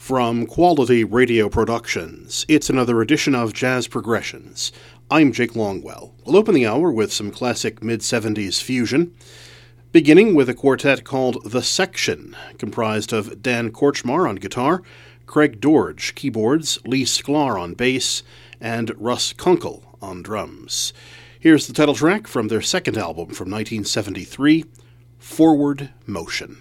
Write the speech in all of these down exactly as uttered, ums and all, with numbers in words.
From Quality Radio Productions, it's another edition of Jazz Progressions. I'm Jake Longwell. We'll open the hour with some classic mid-seventies fusion, beginning with a quartet called The Section, comprised of Dan Korchmar on guitar, Craig Dorge keyboards, Lee Sklar on bass, and Russ Kunkel on drums. Here's the title track from their second album from nineteen seventy-three, Forward Motion.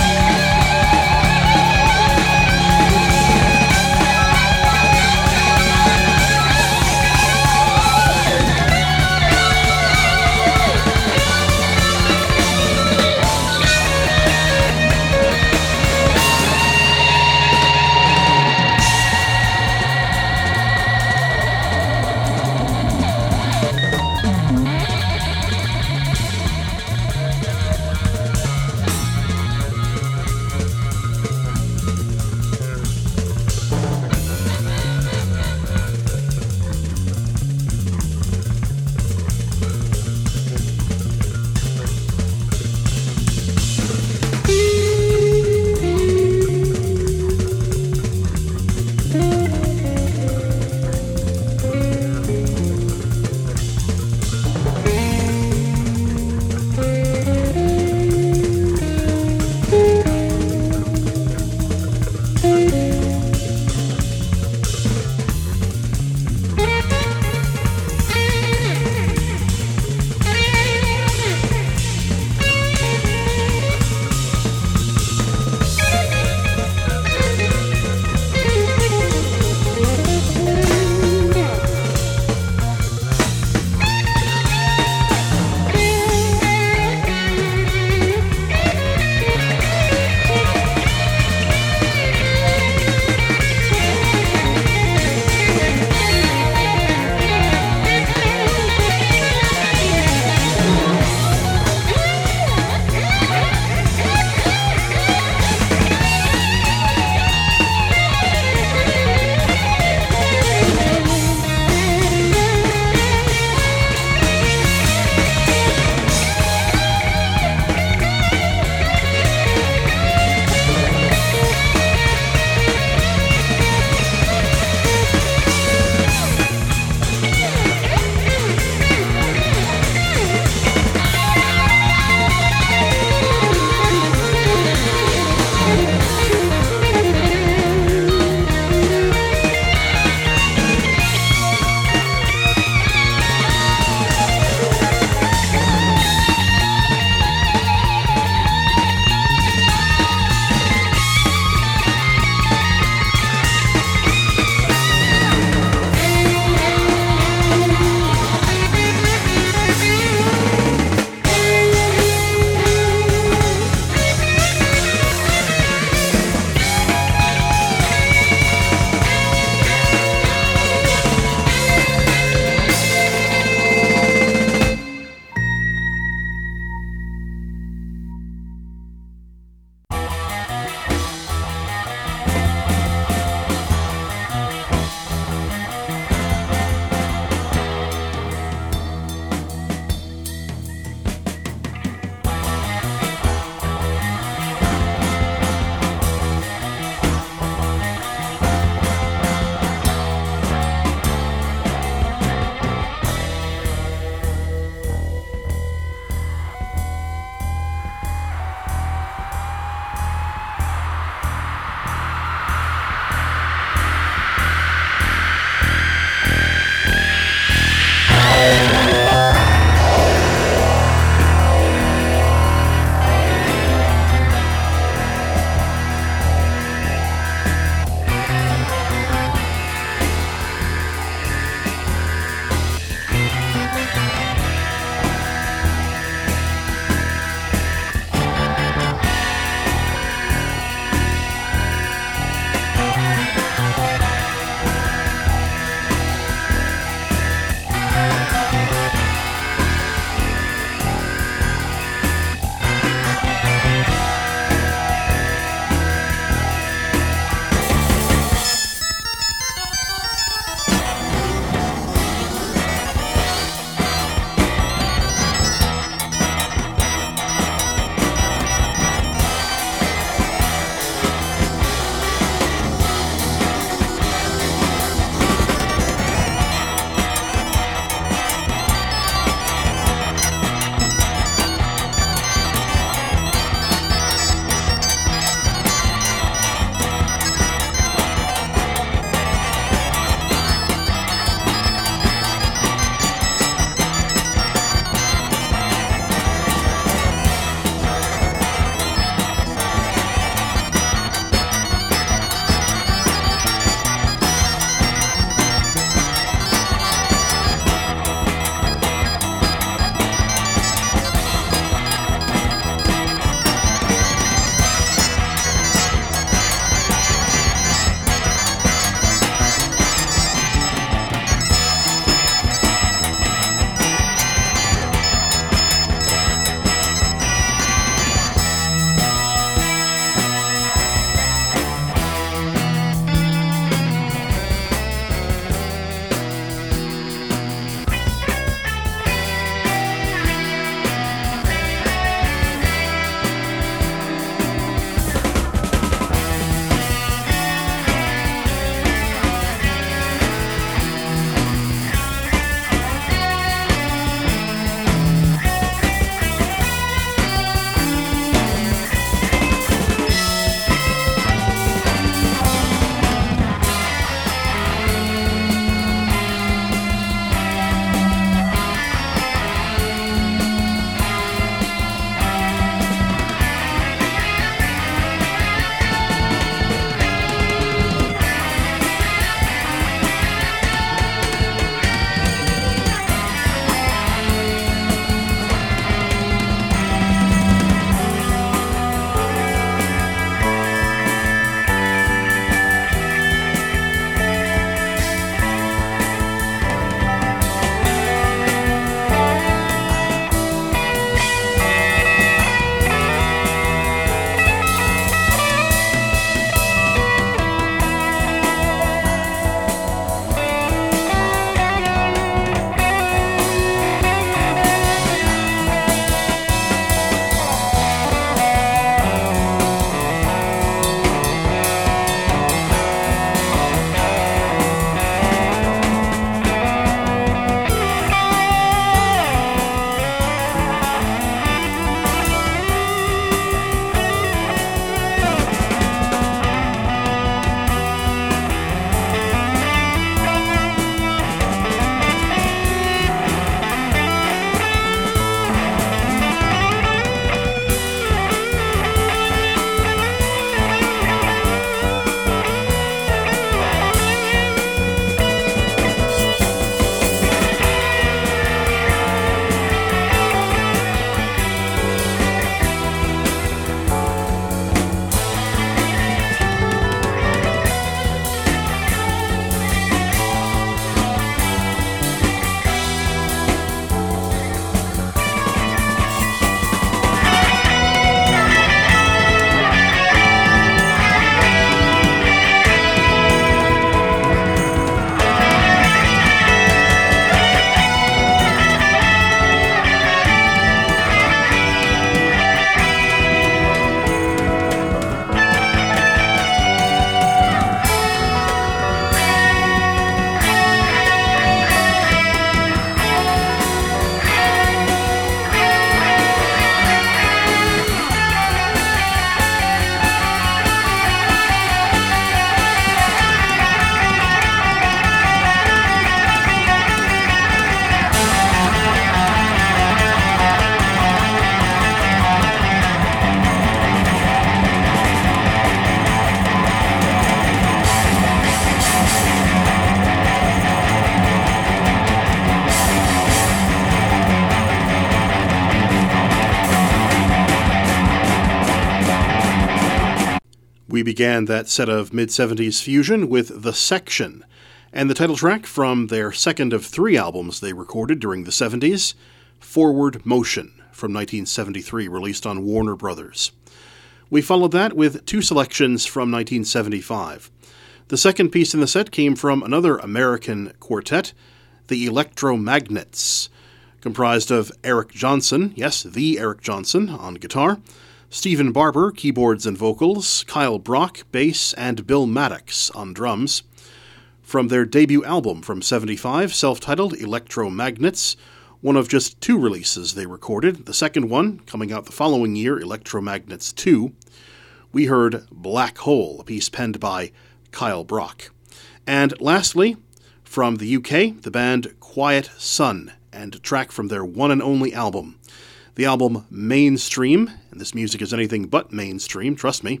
We began that set of mid-seventies fusion with The Section, and the title track from their second of three albums they recorded during the seventies, Forward Motion, from nineteen seventy-three, released on Warner Brothers. We followed that with two selections from nineteen seventy-five. The second piece in the set came from another American quartet, the Electromagnets, comprised of Eric Johnson, yes, the Eric Johnson, on guitar, Stephen Barber, keyboards and vocals, Kyle Brock, bass, and Bill Maddox on drums. From their debut album from seventy-five, self-titled Electromagnets, one of just two releases they recorded, the second one coming out the following year, Electromagnets two, we heard Black Hole, a piece penned by Kyle Brock. And lastly, from the U K, the band Quiet Sun, and a track from their one and only album. The album Mainstream, and this music is anything but mainstream, trust me.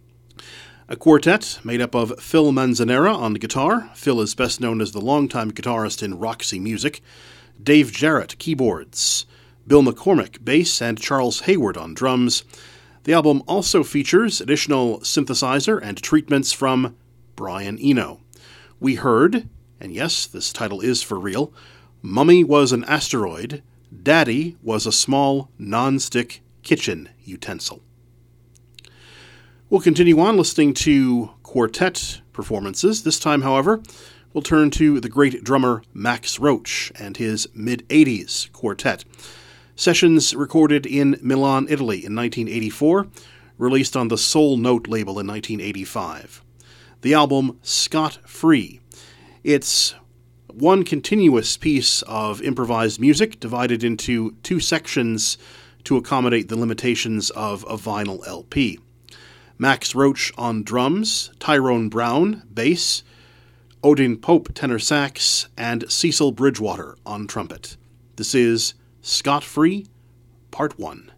A quartet made up of Phil Manzanera on guitar. Phil is best known as the longtime guitarist in Roxy Music. Dave Jarrett, keyboards. Bill McCormick, bass, and Charles Hayward on drums. The album also features additional synthesizer and treatments from Brian Eno. We heard, and yes, this title is for real, Mummy Was an Asteroid, Daddy Was a Small Non-Stick Kitchen Utensil. We'll continue on listening to quartet performances. This time, however, we'll turn to the great drummer Max Roach and his mid-eighties quartet. Sessions recorded in Milan, Italy in nineteen eighty-four, released on the Soul Note label in nineteen eighty-five. The album Scot Free. It's one continuous piece of improvised music divided into two sections to accommodate the limitations of a vinyl L P. Max Roach on drums, Tyrone Brown, bass, Odin Pope, tenor sax, and Cecil Bridgewater on trumpet. This is Scot Free, Part one.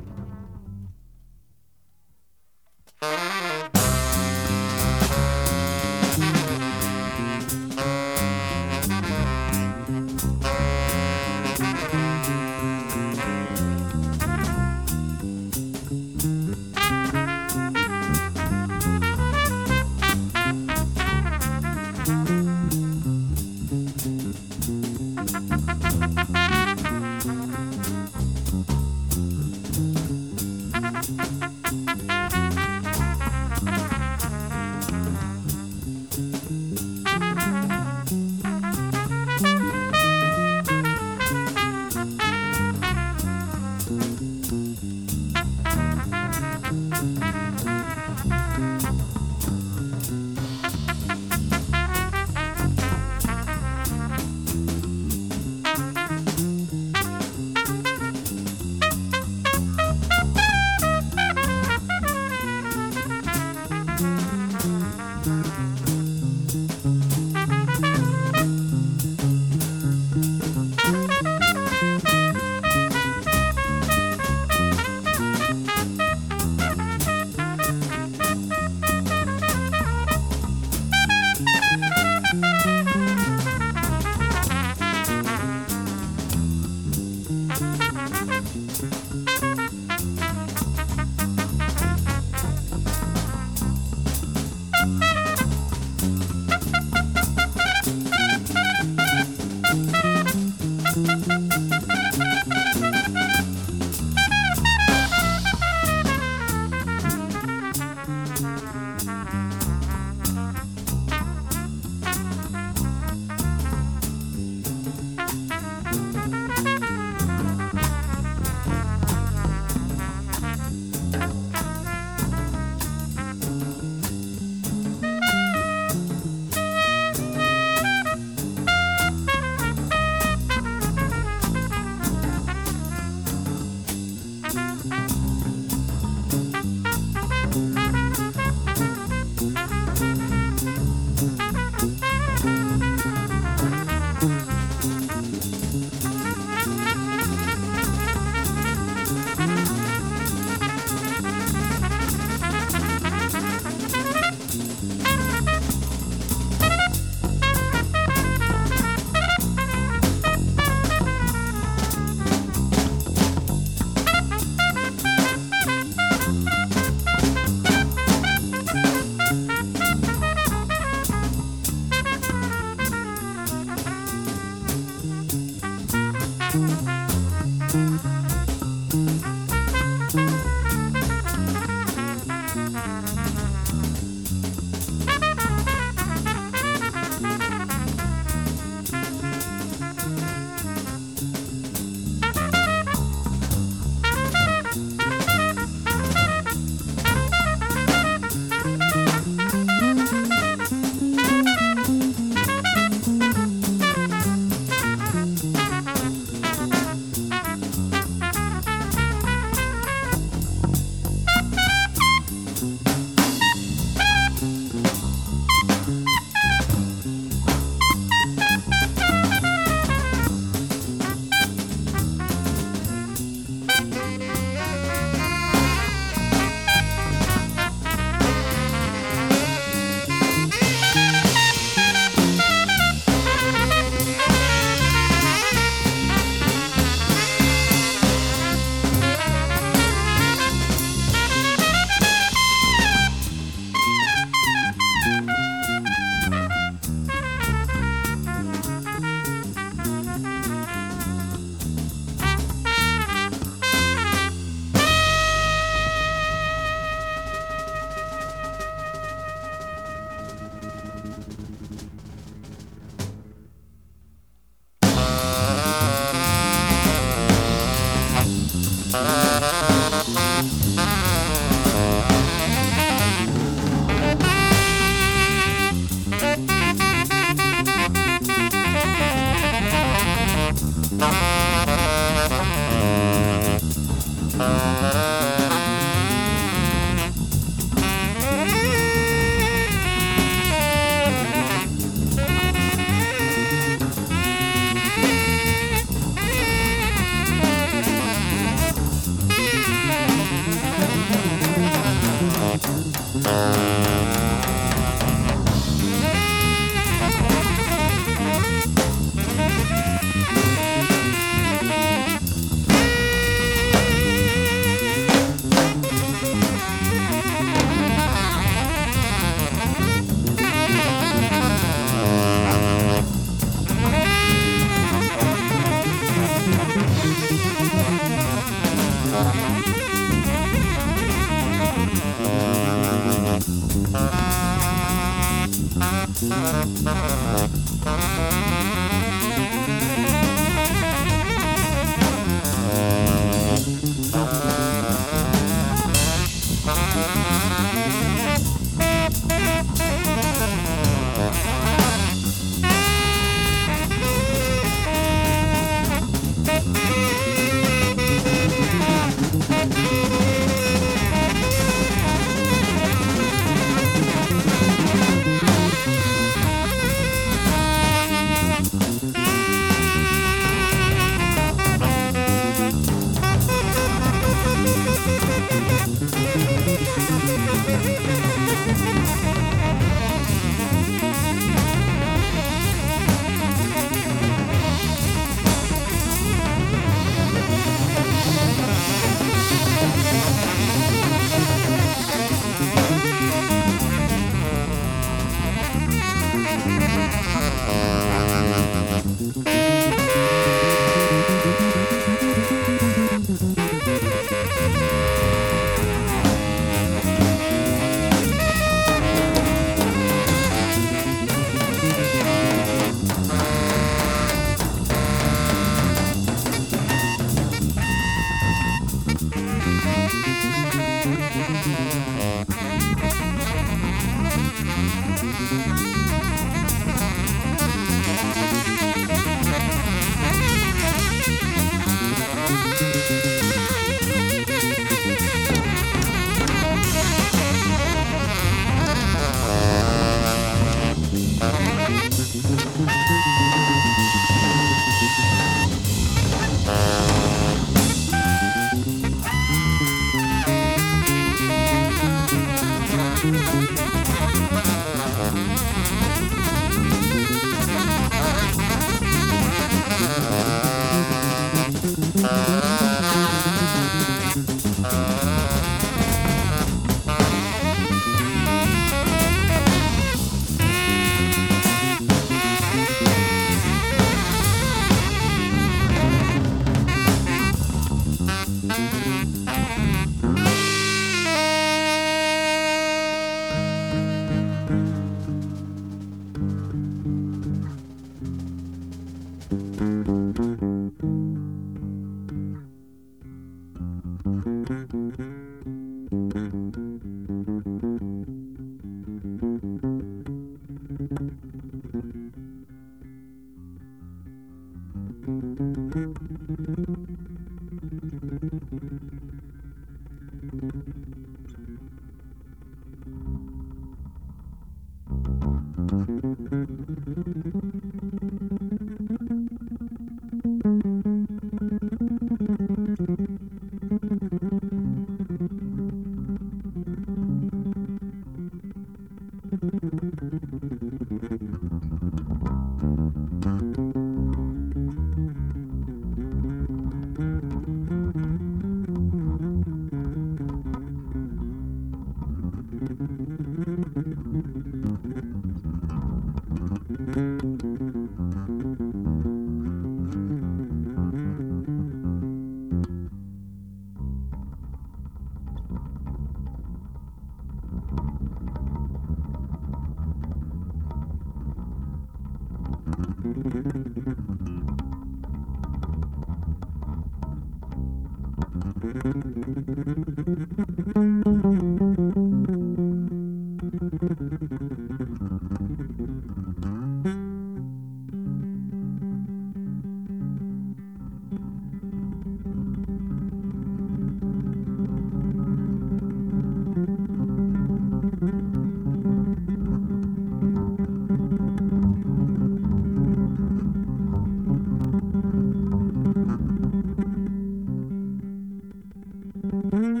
Mm-hmm.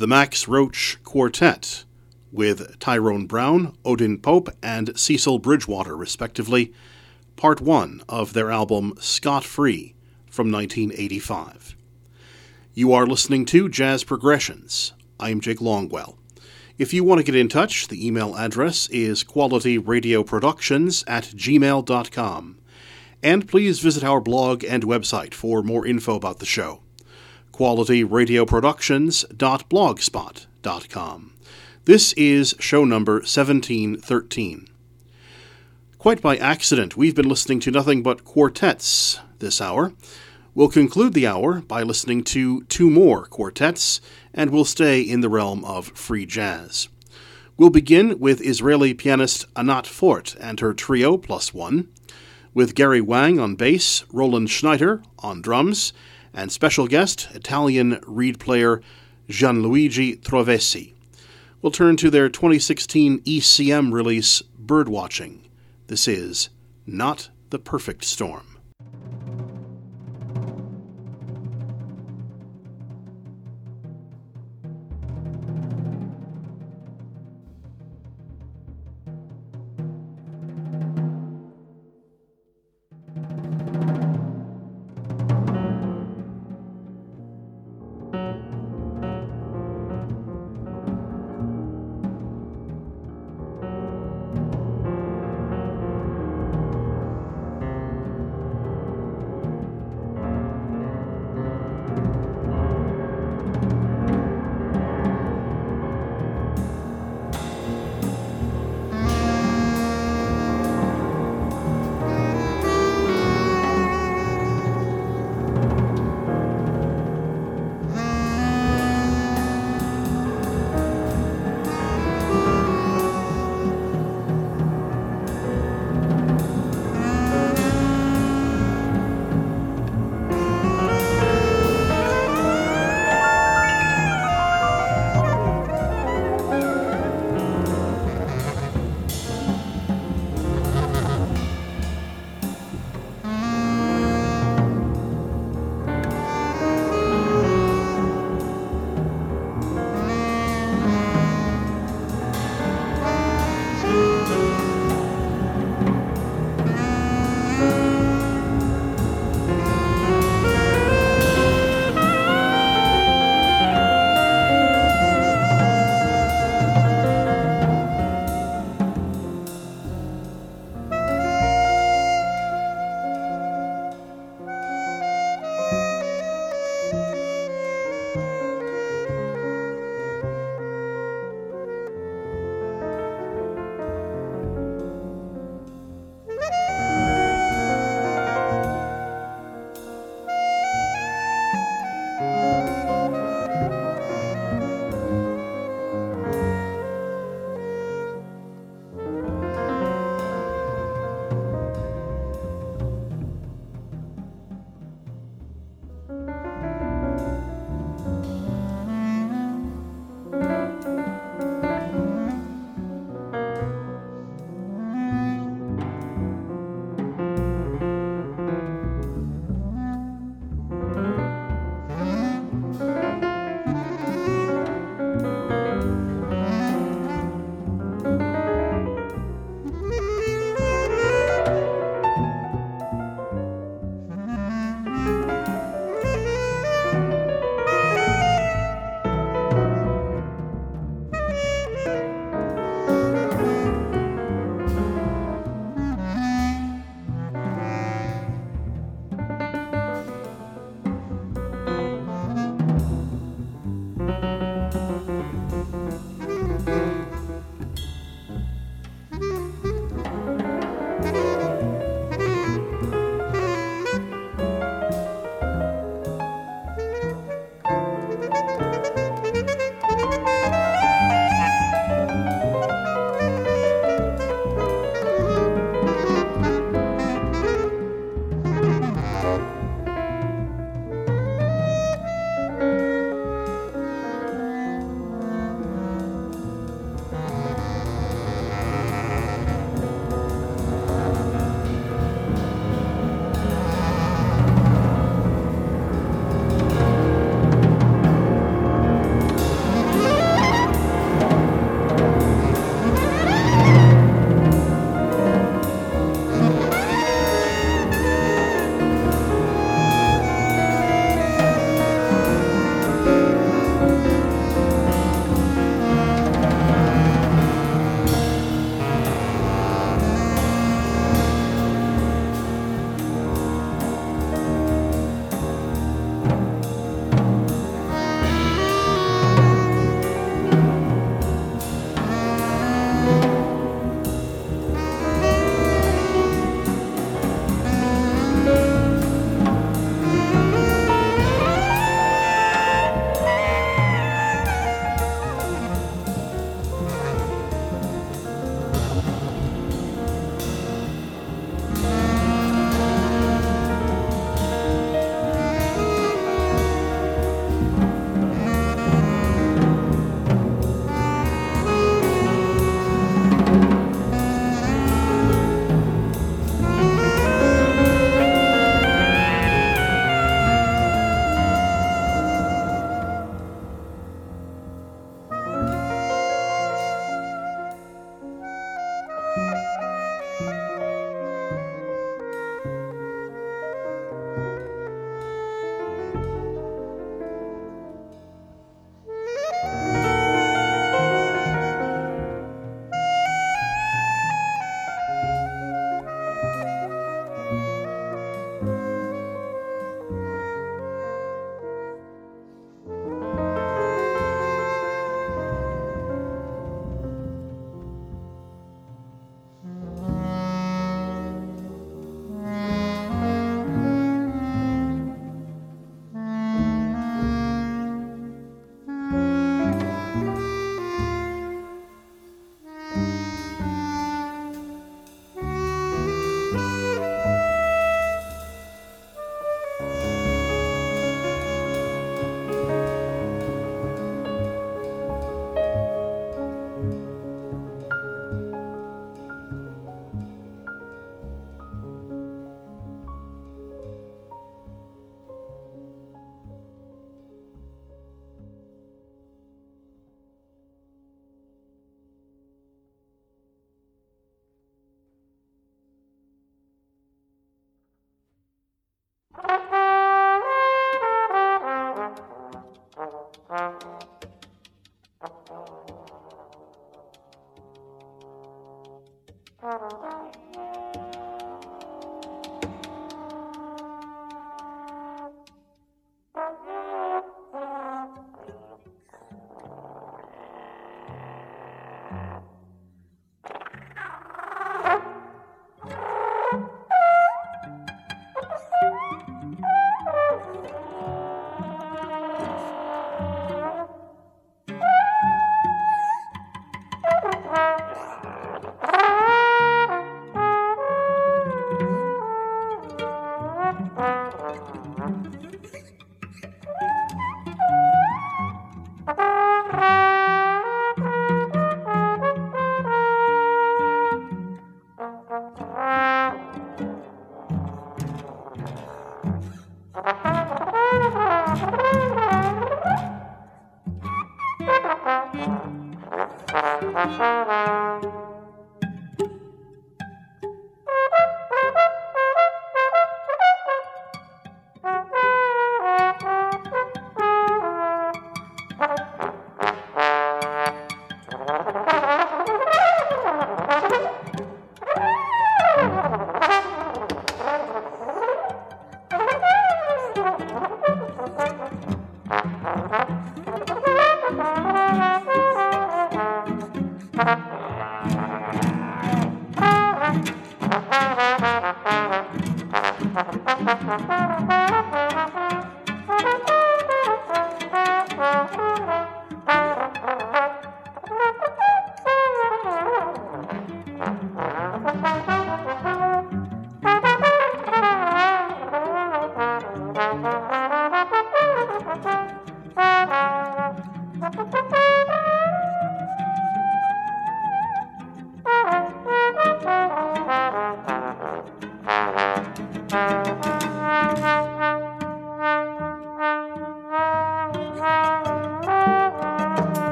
the Max Roach Quartet, with Tyrone Brown, Odin Pope, and Cecil Bridgewater, respectively, part one of their album Scot Free from nineteen eighty-five. You are listening to Jazz Progressions. I'm Jake Longwell. If you want to get in touch, the email address is qualityradioproductions at gmail dot com. And please visit our blog and website for more info about the show, quality radio productions dot blogspot dot com. This is show number seventeen thirteen. Quite by accident, we've been listening to nothing but quartets this hour. We'll conclude the hour by listening to two more quartets, and we'll stay in the realm of free jazz. We'll begin with Israeli pianist Anat Fort and her trio plus one, with Gary Wang on bass, Roland Schneider on drums, and special guest, Italian reed player Gianluigi Trovesi. We'll turn to their twenty sixteen E C M release, Birdwatching. This is Not the Perfect Storm.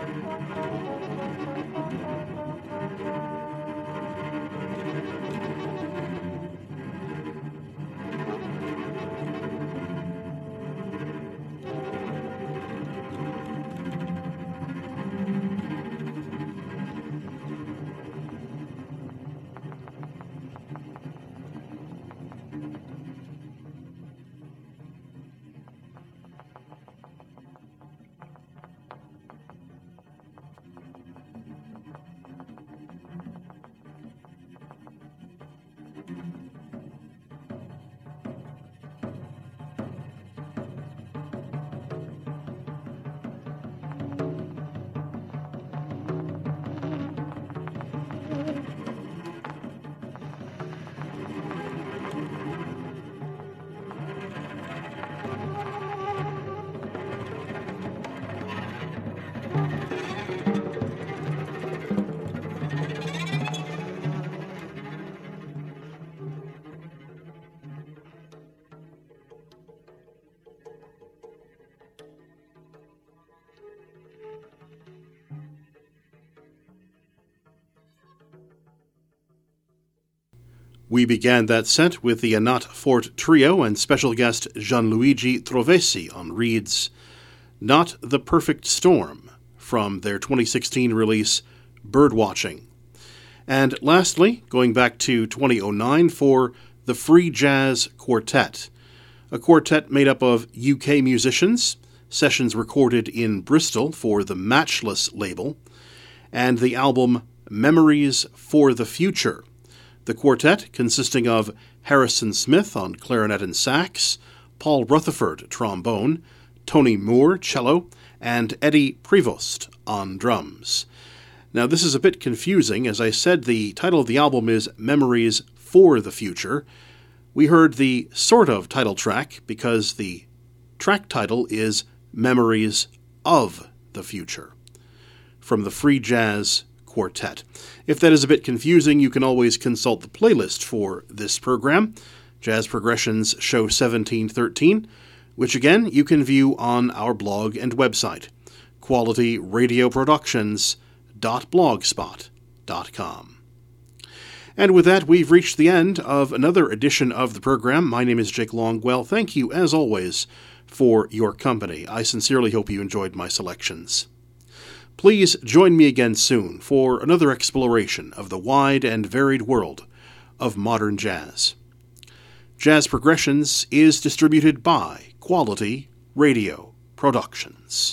We began that set with the Anat Fort Trio and special guest Gianluigi Trovesi on Reed's Not the Perfect Storm from their twenty sixteen release Birdwatching. And lastly, going back to twenty oh nine for the Free Jazz Quartet, a quartet made up of U K musicians, sessions recorded in Bristol for the Matchless label, and the album Memories for the Future. The quartet, consisting of Harrison Smith on clarinet and sax, Paul Rutherford trombone, Tony Moore cello, and Eddie Prevost on drums. Now this is a bit confusing. As I said, the title of the album is Memories for the Future. We heard the sort of title track because the track title is Memories of the Future from the Free Jazz Quartet. If that is a bit confusing, you can always consult the playlist for this program, Jazz Progressions Show seventeen thirteen, which again you can view on our blog and website, quality radio productions dot blogspot dot com. And with that, we've reached the end of another edition of the program. My name is Jake Longwell. Thank you, as always, for your company. I sincerely hope you enjoyed my selections. Please join me again soon for another exploration of the wide and varied world of modern jazz. Jazz Progressions is distributed by Quality Radio Productions.